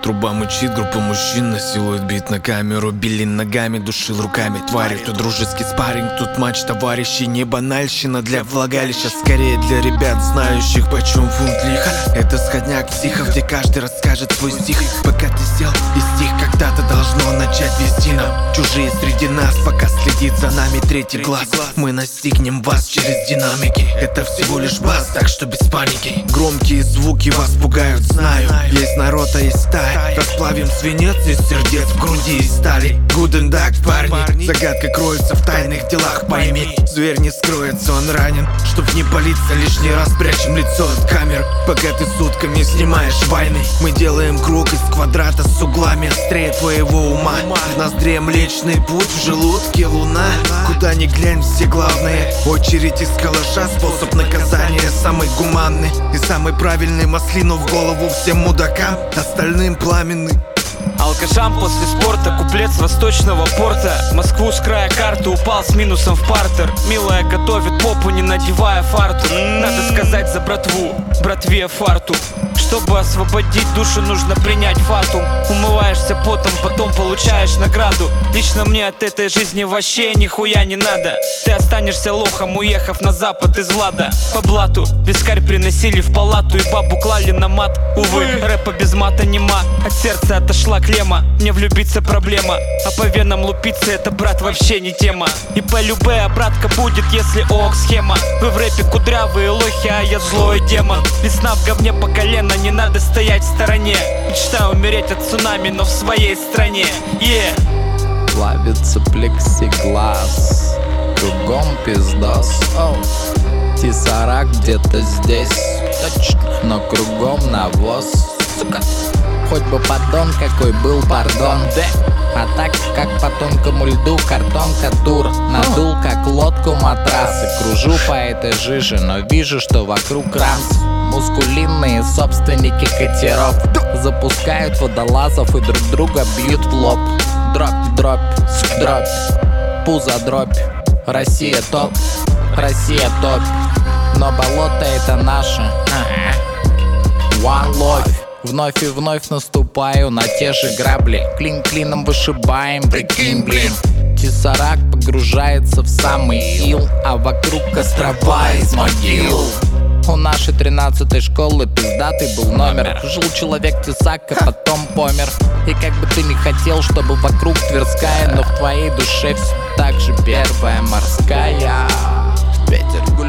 Труба мучит, группа мужчин насилует бит на камеру. Били ногами, душил руками твари. Тут дружеский спарринг, тут матч товарищей. Не банальщина для влагалища, скорее для ребят, знающих почем фунт лиха. Это сходняк психов, где каждый расскажет свой стих. Пока ты сел и стих, когда-то должно начать вести нам. Чужие среди нас, пока следит за нами третий глаз. Мы настигнем вас через динамики. Это всего лишь бас, так что без паники. Громкие звуки вас пугают, знаю. Есть народ, а есть стая. Расплавим свинец из сердец в груди из стали. Good and dark, парни. Загадка кроется в тайных делах, пойми. Зверь не скроется, он ранен. Чтоб не палиться, лишний раз прячем лицо от камер. Пока ты сутками снимаешь войны, мы делаем круг из квадрата с углами острее твоего ума. В ноздре Млечный Путь, в желудке луна. Куда ни глянь, все главные. Очередь из калаша, способ наказания самый гуманный и самый правильный. Маслину в голову всем мудакам, остальным пламенный. Алкашам после спорта, куплет с восточного порта. Москву с края карты, упал с минусом в партер. Милая готовит попу, не надевая фартук. Надо сказать за братву, братве фартук. Чтобы освободить душу, нужно принять фатум. Умываешься потом, потом получаешь награду. Лично мне от этой жизни вообще нихуя не надо. Ты останешься лохом, уехав на запад из Влада. По блату вискарь приносили в палату и бабу клали на мат. Увы, рэпа без мата нема. От сердца отошла клемма. Мне влюбиться проблема, а по венам лупиться это, брат, вообще не тема. И по любэ обратка будет, если ок схема. Вы в рэпе кудрявые лохи, а я злой демон. Весна в говне по колено, не надо стоять в стороне. Мечтаю умереть от цунами, но в своей стране. Плавится плексиглаз, кругом пиздос. Тесарак где-то здесь, точно, но кругом навоз. Сука. Хоть бы поддон какой был, пардон. А так, как по тонкому льду, картонка тур. Надул, как лодку матрасы. Кружу по этой жиже, но вижу, что вокруг ранс. Мускулинные собственники катеров запускают водолазов и друг друга бьют в лоб. Дробь, дробь, дробь, пузо дробь. Россия топ, Россия топ. Но болото это наше. One love. Вновь и вновь наступаю на те же грабли. Клин клином вышибаем, прикинь, блин. Тесарак погружается в самый ил, а вокруг острова из могил. У нашей 13-й школы пиздатый был номер. Жил человек тесак, а потом помер. И как бы ты ни хотел, чтобы вокруг Тверская, но в твоей душе все так же Первая морская. Ветер